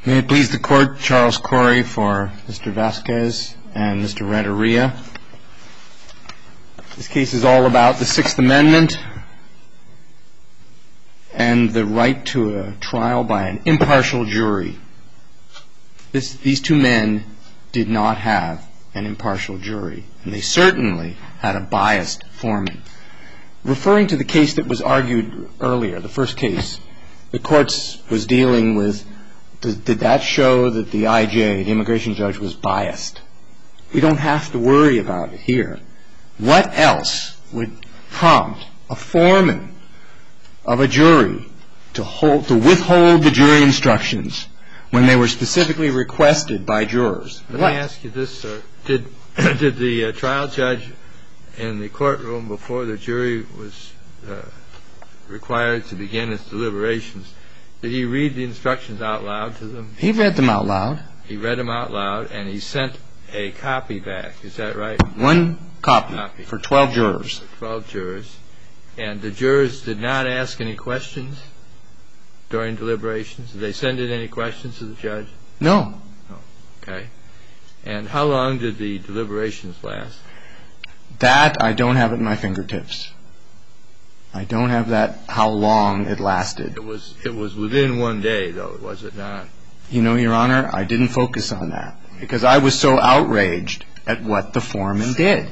May it please the Court, Charles Corey for Mr. Vasquez and Mr. Renteria. This case is all about the Sixth Amendment and the right to a trial by an impartial jury. These two men did not have an impartial jury, and they certainly had a biased foreman. Referring to the case that was argued earlier, the first case, the courts was dealing with, did that show that the IJ, the immigration judge, was biased? We don't have to worry about it here. What else would prompt a foreman of a jury to withhold the jury instructions when they were specifically requested by jurors? Let me ask you this, sir. Did the trial judge in the courtroom before the jury was required to begin its deliberations, did he read the instructions out loud to them? He read them out loud. He read them out loud, and he sent a copy back. Is that right? One copy for 12 jurors. For 12 jurors. And the jurors did not ask any questions during deliberations? Did they send in any questions to the judge? No. Okay. And how long did the deliberations last? That I don't have at my fingertips. I don't have that, how long it lasted. It was within one day, though, was it not? You know, Your Honor, I didn't focus on that because I was so outraged at what the foreman did.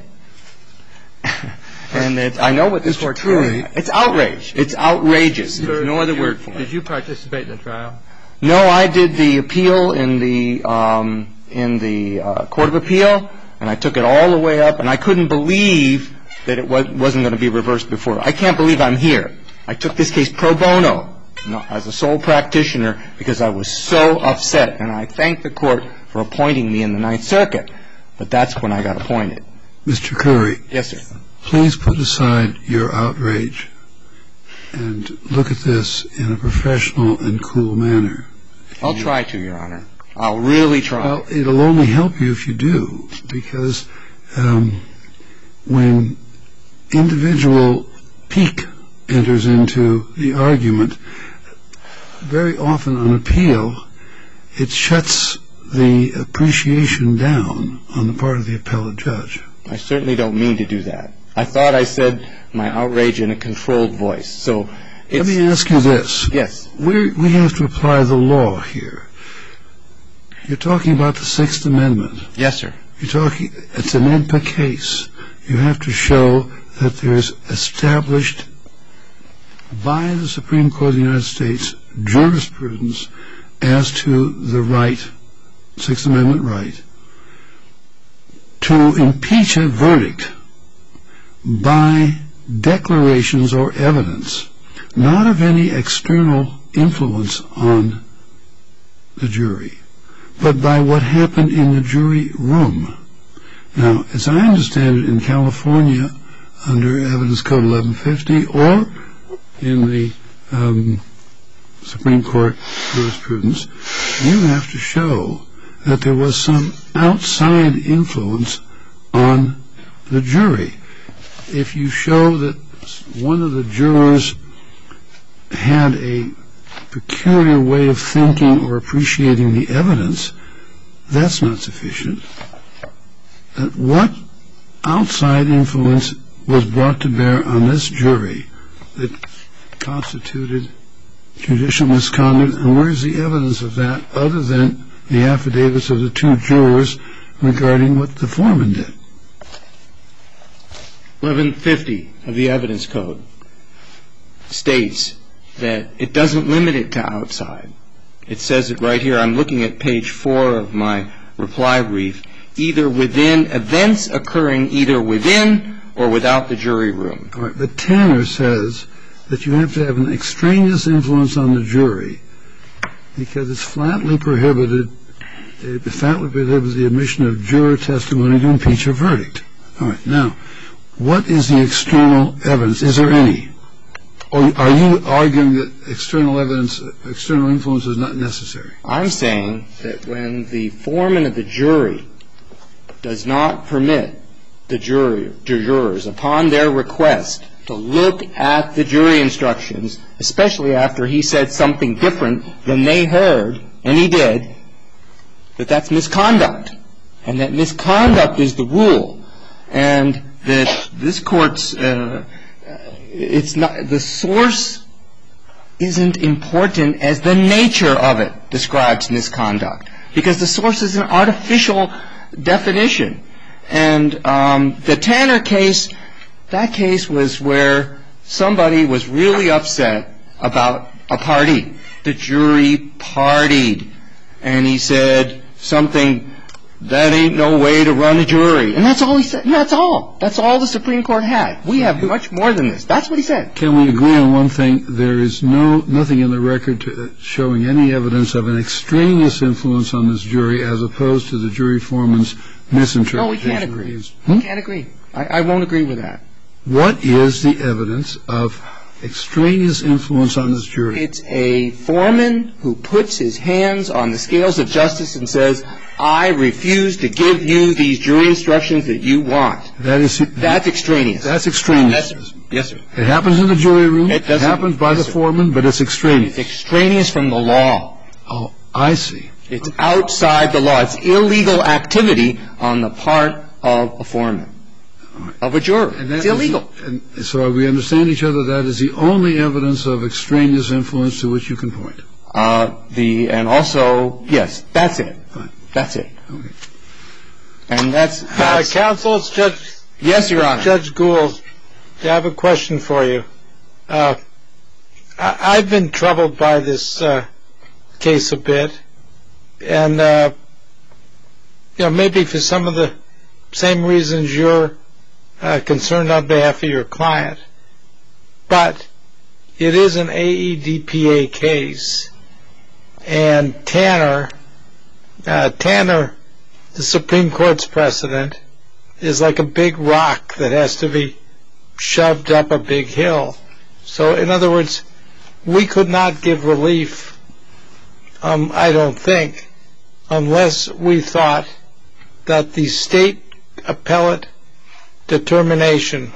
And I know what this court truly. It's outrage. It's outrageous. There's no other word for it. Did you participate in the trial? No, I did the appeal in the Court of Appeal, and I took it all the way up, and I couldn't believe that it wasn't going to be reversed before. I can't believe I'm here. I took this case pro bono as a sole practitioner because I was so upset, and I thank the court for appointing me in the Ninth Circuit. But that's when I got appointed. Mr. Curry. Yes, sir. Please put aside your outrage and look at this in a professional and cool manner. I'll try to, Your Honor. I'll really try. Well, it'll only help you if you do, because when individual pique enters into the argument, very often on appeal, it shuts the appreciation down on the part of the appellate judge. I certainly don't mean to do that. I thought I said my outrage in a controlled voice. So let me ask you this. Yes. We have to apply the law here. You're talking about the Sixth Amendment. Yes, sir. It's an EDPA case. You have to show that there's established by the Supreme Court of the United States jurisprudence as to the right, Sixth Amendment right, to impeach a verdict by declarations or evidence, not of any external influence on the jury, but by what happened in the jury room. Now, as I understand it, in California, under Evidence Code 1150, or in the Supreme Court jurisprudence, you have to show that there was some outside influence on the jury. If you show that one of the jurors had a peculiar way of thinking or appreciating the evidence, that's not sufficient. What outside influence was brought to bear on this jury that constituted judicial misconduct, and where's the evidence of that other than the affidavits of the two jurors regarding what the foreman did? 1150 of the Evidence Code states that it doesn't limit it to outside. It says it right here. I'm looking at page 4 of my reply brief. Either within events occurring either within or without the jury room. All right, but Tanner says that you have to have an extraneous influence on the jury because it's flatly prohibited. It flatly prohibits the admission of juror testimony to impeach a verdict. All right, now, what is the external evidence? Is there any? Or are you arguing that external evidence, external influence is not necessary? I'm saying that when the foreman of the jury does not permit the jurors upon their request to look at the jury instructions, especially after he said something different than they heard and he did, that that's misconduct, and that misconduct is the rule, and that this Court's, it's not, the source isn't important as the nature of it describes misconduct, because the source is an artificial definition. And the Tanner case, that case was where somebody was really upset about a party. The jury partied. And he said something, that ain't no way to run a jury. And that's all he said. And that's all. That's all the Supreme Court had. We have much more than this. That's what he said. Can we agree on one thing? There is nothing in the record showing any evidence of an extraneous influence on this jury as opposed to the jury foreman's misinterpretation. No, we can't agree. We can't agree. I won't agree with that. What is the evidence of extraneous influence on this jury? It's a foreman who puts his hands on the scales of justice and says, I refuse to give you these jury instructions that you want. That's extraneous. That's extraneous. Yes, sir. It happens in the jury room. It happens by the foreman, but it's extraneous. It's extraneous from the law. Oh, I see. It's outside the law. It's illegal activity on the part of a foreman, of a juror. It's illegal. So we understand each other. That is the only evidence of extraneous influence to which you can point. And also, yes, that's it. Fine. That's it. Okay. And that's counsel, it's Judge. Yes, Your Honor. Judge Gould, I have a question for you. I've been troubled by this case a bit, and maybe for some of the same reasons you're concerned on behalf of your client, but it is an AEDPA case, and Tanner, the Supreme Court's precedent, is like a big rock that has to be shoved up a big hill. So, in other words, we could not give relief, I don't think, unless we thought that the state appellate determination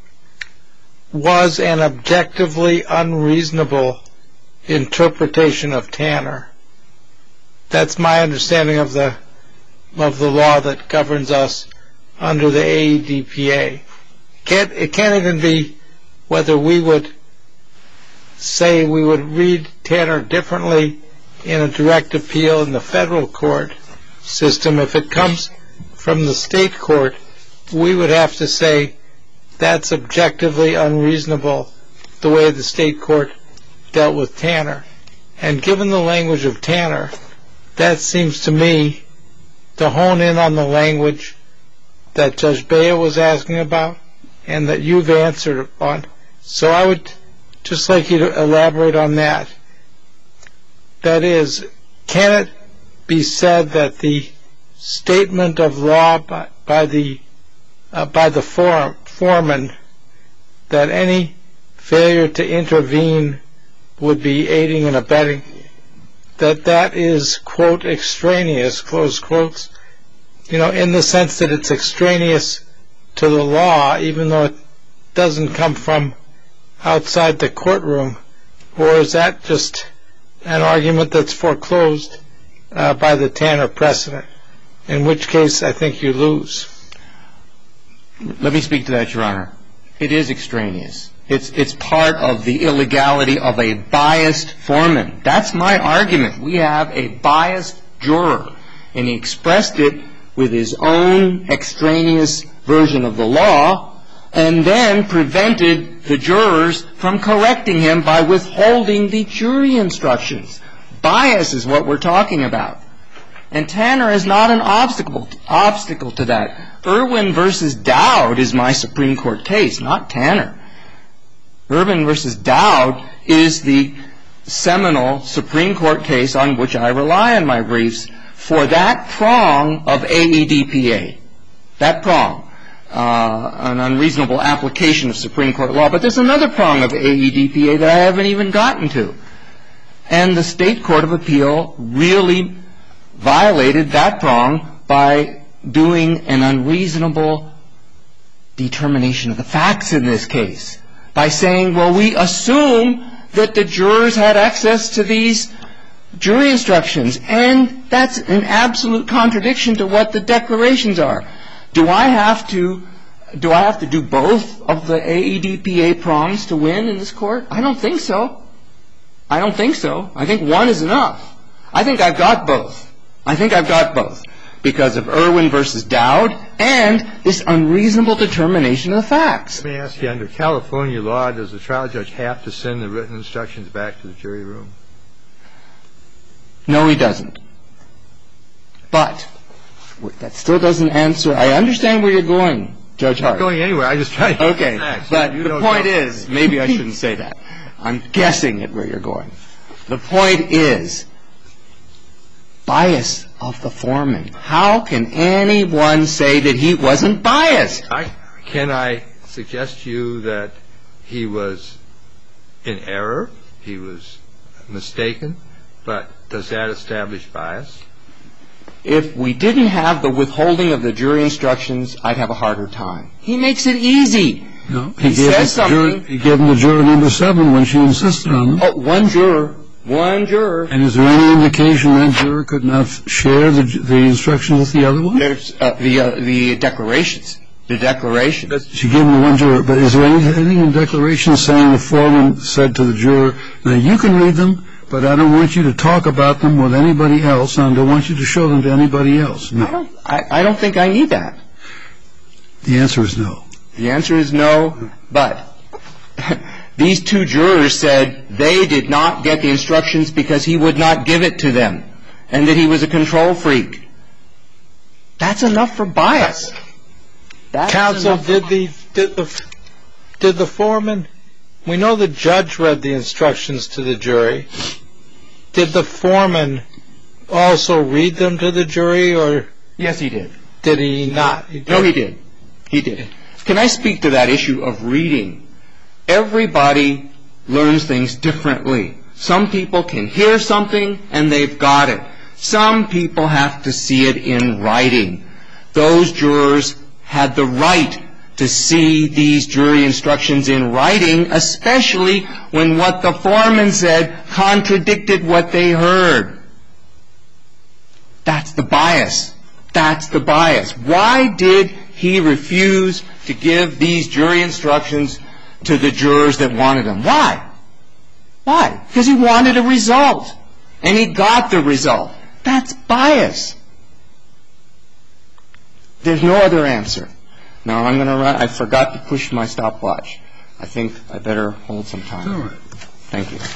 was an objectively unreasonable interpretation of Tanner. That's my understanding of the law that governs us under the AEDPA. It can't even be whether we would say we would read Tanner differently in a direct appeal in the federal court system. If it comes from the state court, we would have to say that's objectively unreasonable the way the state court dealt with Tanner. And given the language of Tanner, that seems to me to hone in on the language that Judge Bea was asking about and that you've answered on. So I would just like you to elaborate on that. That is, can it be said that the statement of law by the foreman that any failure to intervene would be aiding and abetting, that is, quote, extraneous, close quotes, in the sense that it's extraneous to the law, even though it doesn't come from outside the courtroom? Or is that just an argument that's foreclosed by the Tanner precedent, in which case I think you lose? Let me speak to that, Your Honor. It is extraneous. It's part of the illegality of a biased foreman. That's my argument. We have a biased juror, and he expressed it with his own extraneous version of the law and then prevented the jurors from correcting him by withholding the jury instructions. Bias is what we're talking about. And Tanner is not an obstacle to that. Irwin v. Dowd is my Supreme Court case, not Tanner. Irwin v. Dowd is the seminal Supreme Court case on which I rely in my briefs for that prong of AEDPA. That prong, an unreasonable application of Supreme Court law. But there's another prong of AEDPA that I haven't even gotten to. And the State Court of Appeal really violated that prong by doing an unreasonable determination of the facts in this case, by saying, well, we assume that the jurors had access to these jury instructions, and that's an absolute contradiction to what the declarations are. Do I have to do both of the AEDPA prongs to win in this court? I don't think so. I think one is enough. I think I've got both. Because of Irwin versus Dowd and this unreasonable determination of the facts. Let me ask you, under California law, does the trial judge have to send the written instructions back to the jury room? No, he doesn't. But that still doesn't answer. I understand where you're going, Judge Hart. I'm not going anywhere. I just tried to get the facts. But the point is, maybe I shouldn't say that. I'm guessing at where you're going. The point is, bias of the foreman. How can anyone say that he wasn't biased? Can I suggest to you that he was in error, he was mistaken, but does that establish bias? If we didn't have the withholding of the jury instructions, I'd have a harder time. He makes it easy. No, he says something. He gave him the juror number 7 when she insisted on them. Oh, one juror. And is there any indication that juror could not share the instructions with the other one? There's the declarations. She gave him the one juror. But is there anything in the declaration saying the foreman said to the juror, now you can read them, but I don't want you to talk about them with anybody else, and I don't want you to show them to anybody else? No. I don't think I need that. The answer is no. The answer is no, but these two jurors said they did not get the instructions because he would not give it to them, and that he was a control freak. That's enough for bias. Counsel, did the foreman? We know the judge read the instructions to the jury. Did the foreman also read them to the jury, or? Yes, he did. Did he not? No, he did. He did. Can I speak to that issue of reading? Everybody learns things differently. Some people can hear something and they've got it. Some people have to see it in writing. Those jurors had the right to see these jury instructions in writing, especially when what the foreman said contradicted what they heard. That's the bias. Why did he refuse to give these jury instructions to the jurors that wanted them? Why? Because he wanted a result, and he got the result. That's bias. There's no other answer. Now I'm going to run. I forgot to push my stopwatch. I think I better hold some time. All right. Thank you.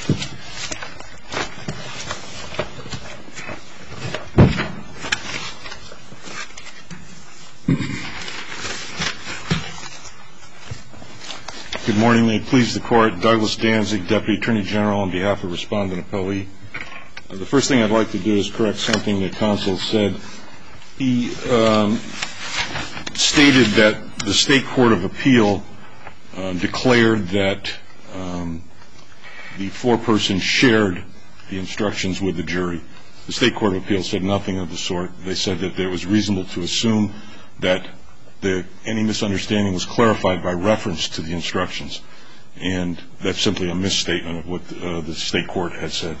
Good morning. May it please the Court. Douglas Danzig, Deputy Attorney General, on behalf of Respondent Appellee. The first thing I'd like to do is correct something that counsel said. He stated that the State Court of Appeal declared that the foreperson shared the instructions with the jury. The State Court of Appeal said nothing of the sort. They said that it was reasonable to assume that any misunderstanding was clarified by reference to the instructions. And that's simply a misstatement of what the State Court had said.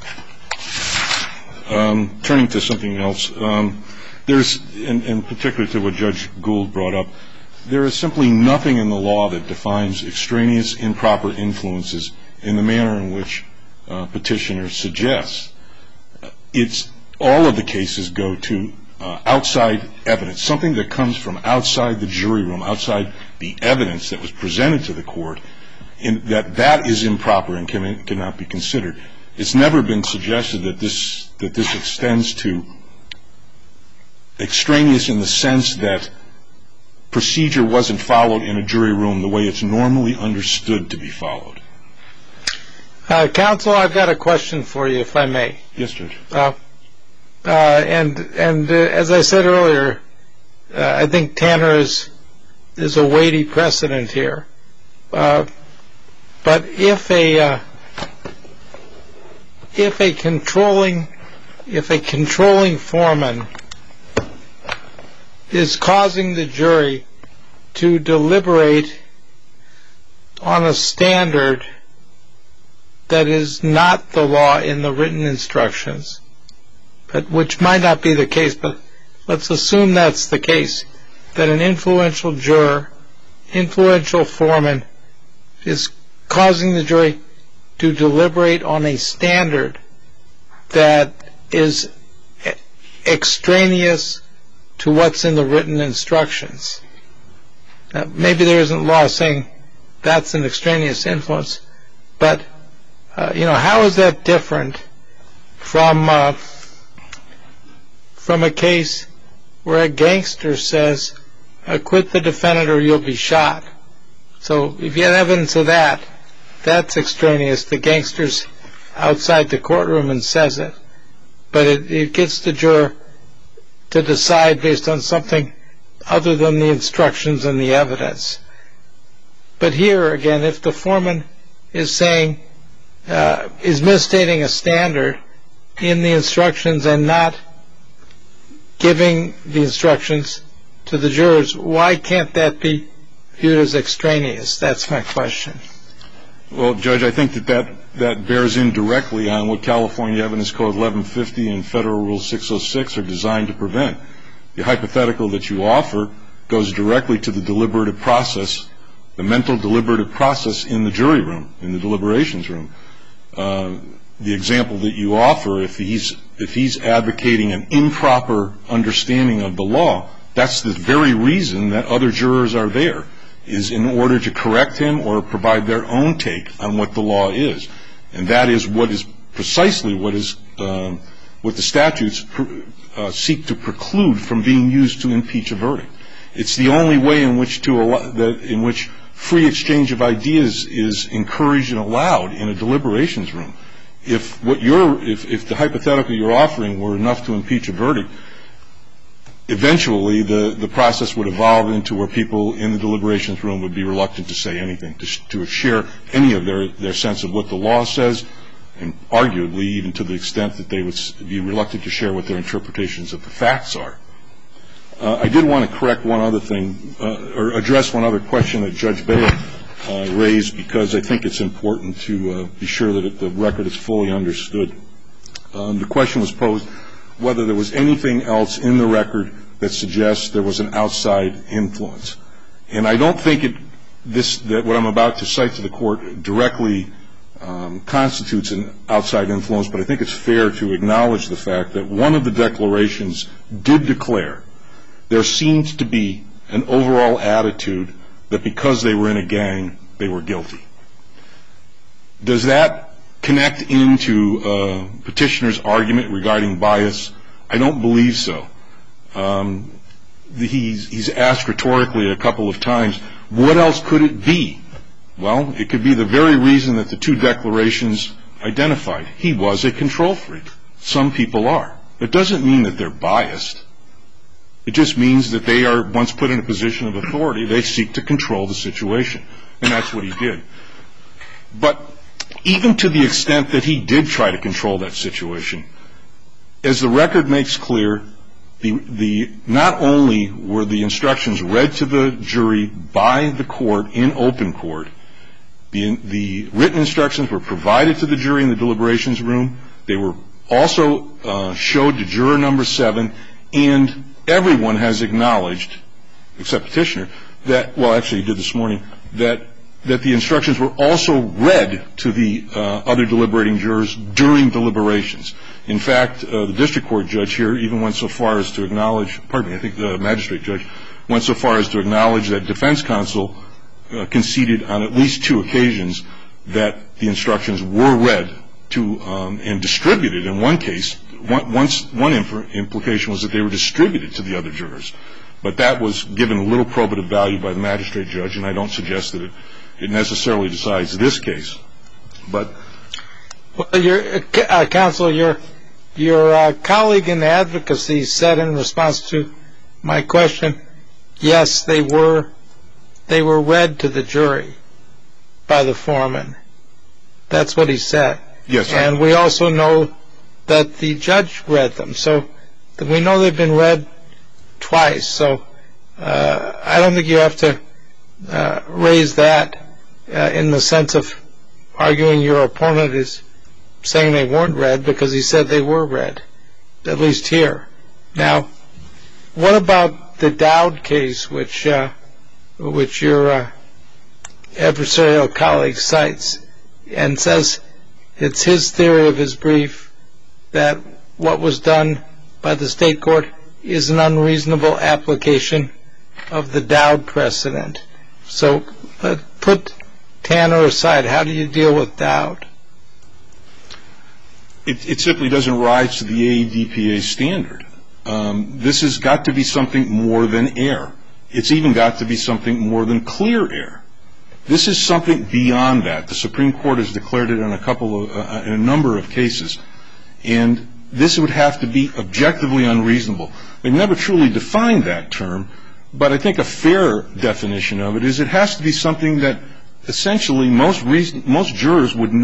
Turning to something else, there's, and particularly to what Judge Gould brought up, there is simply nothing in the law that defines extraneous improper influences in the manner in which petitioner suggests. All of the cases go to outside evidence, something that comes from outside the jury room, outside the evidence that was presented to the court, that is improper and cannot be considered. It's never been suggested that this extends to extraneous in the sense that procedure wasn't followed in a jury room the way it's normally understood to be followed. Counsel, I've got a question for you, if I may. Yes, Judge. And as I said earlier, I think Tanner is a weighty precedent here. But if a controlling foreman is causing the jury to deliberate on a standard that is not the law in the written instructions, but which might not be the case, but let's assume that's the case, that an influential juror, influential foreman, is causing the jury to deliberate on a standard that is extraneous to what's in the written instructions. Now, maybe there isn't law saying that's an extraneous influence, but how is that different from a case where a gangster says, "Acquit the defendant or you'll be shot"? So if you have evidence of that, that's extraneous. The gangster's outside the courtroom and says it, but it gets the juror to decide based on something other than the instructions and the evidence. But here, again, if the foreman is saying, is misstating a standard in the instructions and not giving the instructions to the jurors, why can't that be viewed as extraneous? That's my question. Well, Judge, I think that bears in directly on what California Evidence Code 1150 and Federal Rule 606 are designed to prevent. The hypothetical that you offer goes directly to the deliberative process, the mental deliberative process in the jury room, in the deliberations room. The example that you offer, if he's advocating an improper understanding of the law, that's the very reason that other jurors are there, is in order to correct him or provide their own take on what the law is. And that is precisely what the statutes seek to preclude from being used to impeach a verdict. It's the only way in which free exchange of ideas is encouraged and allowed in a deliberations room. If the hypothetical you're offering were enough to impeach a verdict, eventually the process would evolve into where people in the deliberations room would be reluctant to say anything, to share any of their sense of what the law says, and arguably even to the extent that they would be reluctant to share what their interpretations of the facts are. I did want to correct one other thing, or address one other question that Judge Bale raised, because I think it's important to be sure that the record is fully understood. The question was posed whether there was anything else in the record that suggests there was an outside influence. And I don't think that what I'm about to cite to the court directly constitutes an outside influence, but I think it's fair to acknowledge the fact that one of the declarations did declare there seemed to be an overall attitude that because they were in a gang, they were guilty. Does that connect into petitioner's argument regarding bias? I don't believe so. He's asked rhetorically a couple of times, what else could it be? Well, it could be the very reason that the two declarations identified. He was a control freak. Some people are. It doesn't mean that they're biased. It just means that they are, once put in a position of authority, they seek to control the situation. And that's what he did. But even to the extent that he did try to control that situation, as the record makes clear, not only were the instructions read to the jury by the court in open court, the written instructions were provided to the jury in the deliberations room. They were also showed to juror number 7, and everyone has acknowledged, except petitioner, that, well, actually he did this morning, that the instructions were also read to the other deliberating jurors during deliberations. In fact, the district court judge here even went so far as to acknowledge, I think the magistrate judge went so far as to acknowledge that defense counsel conceded on at least 2 occasions that the instructions were read to and distributed. In one case, one implication was that they were distributed to the other jurors. But that was given little probative value by the magistrate judge, and I don't suggest that it necessarily decides this case. But counsel, your colleague in the advocacy said in response to my question, yes, they were read to the jury by the foreman. That's what he said. Yes. And we also know that the judge read them. So we know they've been read twice. So I don't think you have to raise that in the sense of arguing your opponent is saying they weren't read, because he said they were read. at least here. Now, what about the Dowd case, which your adversarial colleague cites and says it's his theory of his brief that what was done by the state court is an unreasonable application of the Dowd precedent. So put Tanner aside. How do you deal with Dowd? It simply doesn't rise to the AEDPA standard. This has got to be something more than air. It's even got to be something more than clear air. This is something beyond that. The Supreme Court has declared it in a number of cases, and this would have to be objectively unreasonable. They've never truly defined that term, but I think a fair definition of it is it has to be something that essentially most reasonable jurists would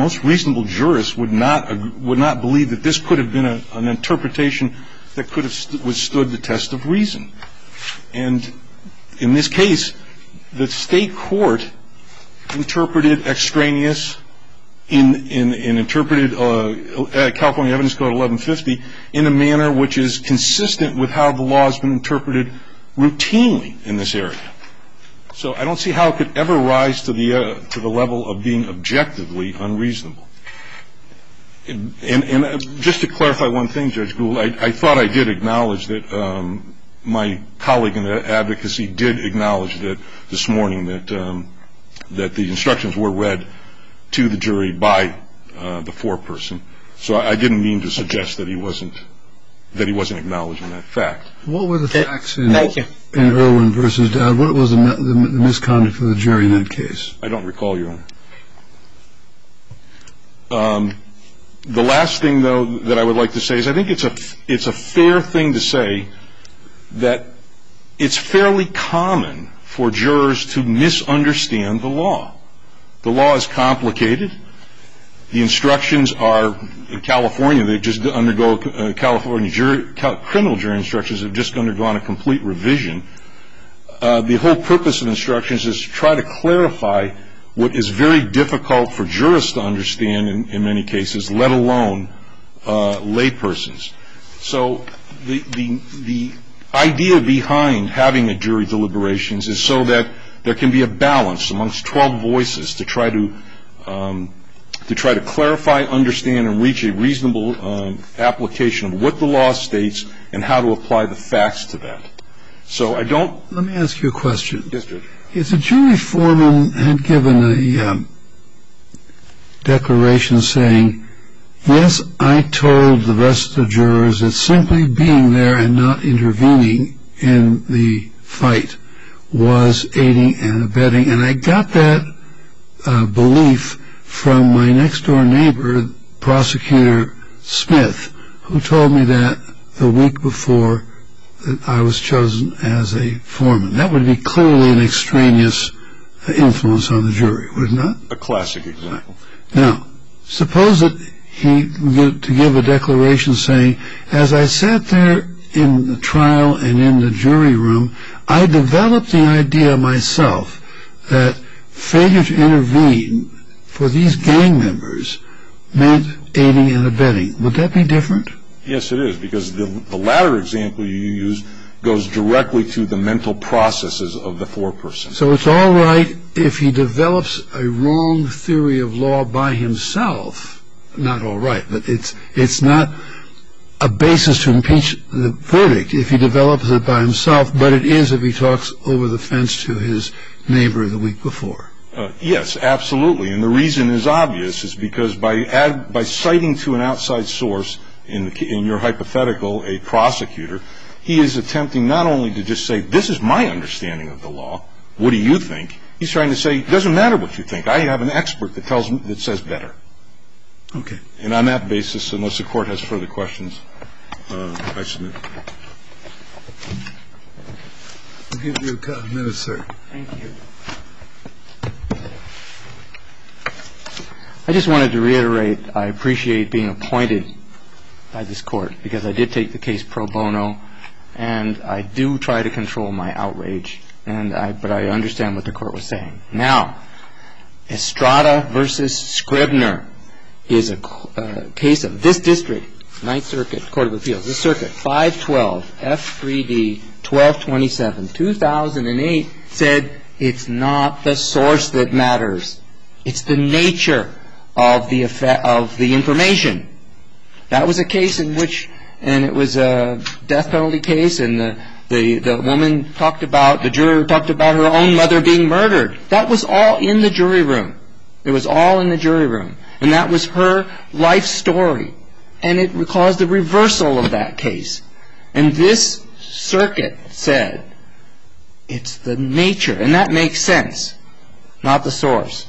not believe that this could have been an interpretation that could have withstood the test of reason. And in this case, the state court interpreted extraneous interpreted California Evidence Code 1150 in a manner which is consistent with how the law has been interpreted routinely in this area. So I don't see how it could ever rise to the level of being objectively unreasonable. And just to clarify one thing, Judge Gould, I thought I did acknowledge that my colleague in the advocacy did acknowledge that this morning that the instructions were read to the jury by the foreperson. So I didn't mean to suggest that he wasn't acknowledging that fact. What were the facts in Irwin versus Dowd? What was the misconduct of the jury in that case? I don't recall, Your Honor. The last thing, though, that I would like to say is I think it's a fair thing to say that it's fairly common for jurors to misunderstand the law. The law is complicated. The instructions are, in California, they just undergo, California criminal jury instructions have just undergone a complete revision. The whole purpose of instructions is to try to clarify what is very difficult for jurists to understand in many cases, let alone laypersons. So the idea behind having a jury deliberations is so that there can be a balance amongst 12 voices to try to clarify, understand, and reach a reasonable application of what the law states and how to apply the facts to that. So I don't. Let me ask you a question. Yes, Judge. If the jury foreman had given a declaration saying, yes, I told the rest of the jurors that simply being there and not intervening in the fight was aiding and abetting, and I got that belief from my next-door neighbor, Prosecutor Smith, who told me that the week before that I was chosen as a foreman. That would be clearly an extraneous influence on the jury, would it not? A classic example. Now, suppose that to give a declaration saying, as I sat there in the trial and in the jury room, I developed the idea myself that failure to intervene for these gang members meant aiding and abetting. Would that be different? Yes, it is, because the latter example you use goes directly to the mental processes of the foreperson. So it's all right if he develops a wrong theory of law by himself. Not all right, but it's not a basis to impeach the verdict if he develops it by himself, but it is if he talks over the fence to his neighbor the week before. Yes, absolutely. And the reason is obvious, is because by citing to an outside source, in your hypothetical, a prosecutor, he is attempting not only to just say, this is my understanding of the law, what do you think? He's trying to say, it doesn't matter what you think. I have an expert that says better. Okay. And on that basis, unless the Court has further questions, I submit. I'll give you a minute, sir. Thank you. I just wanted to reiterate I appreciate being appointed by this Court, because I did take the case pro bono, and I do try to control my outrage, but I understand what the Court was saying. Now, Estrada versus Scribner is a case of this district Ninth Circuit Court of Appeals. This circuit, 512 F3D 1227, 2008, said it's not the source that matters. It's the nature of the information. That was a case in which, and it was a death penalty case, and the woman talked about, the juror talked about her own mother being murdered. That was all in the jury room. It was all in the jury room. And that was her life story. And it caused the reversal of that case. And this circuit said it's the nature, and that makes sense, not the source.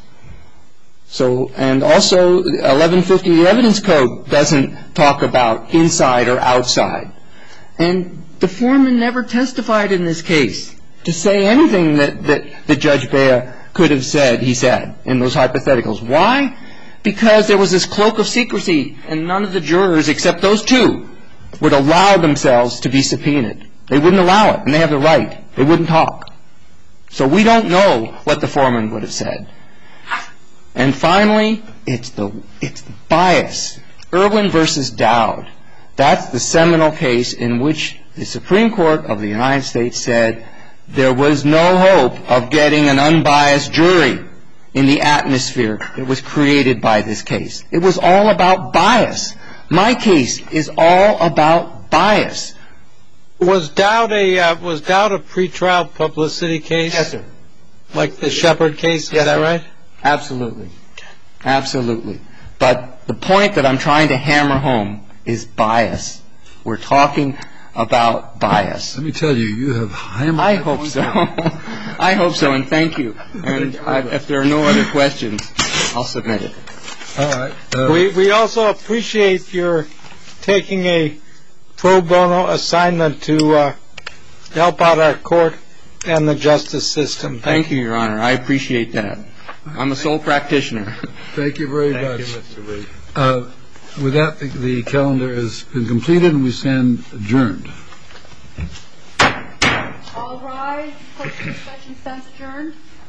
So, and also 1150, the Evidence Code, doesn't talk about inside or outside. And the foreman never testified in this case to say anything that Judge Bea could have said, he said, in those hypotheticals. Why? Because there was this cloak of secrecy, and none of the jurors, except those two, would allow themselves to be subpoenaed. They wouldn't allow it, and they have the right. They wouldn't talk. So we don't know what the foreman would have said. And finally, it's the bias. Irwin versus Dowd. That's the seminal case in which the Supreme Court of the United States said there was no hope of getting an unbiased jury in the atmosphere that was created by this case. It was all about bias. My case is all about bias. Was Dowd a pretrial publicity case? Yes, sir. Like the Shepard case, is that right? Absolutely. Absolutely. But the point that I'm trying to hammer home is bias. We're talking about bias. Let me tell you, you have hammered. I hope so. I hope so, and thank you. And if there are no other questions, I'll submit it. All right. We also appreciate your taking a pro bono assignment to help out our court and the justice system. Thank you, Your Honor. I appreciate that. I'm a sole practititioner. Thank you very much. Thank you, Mr. Lee. With that, the calendar has been completed, and we stand adjourned. All rise. Court session stands adjourned.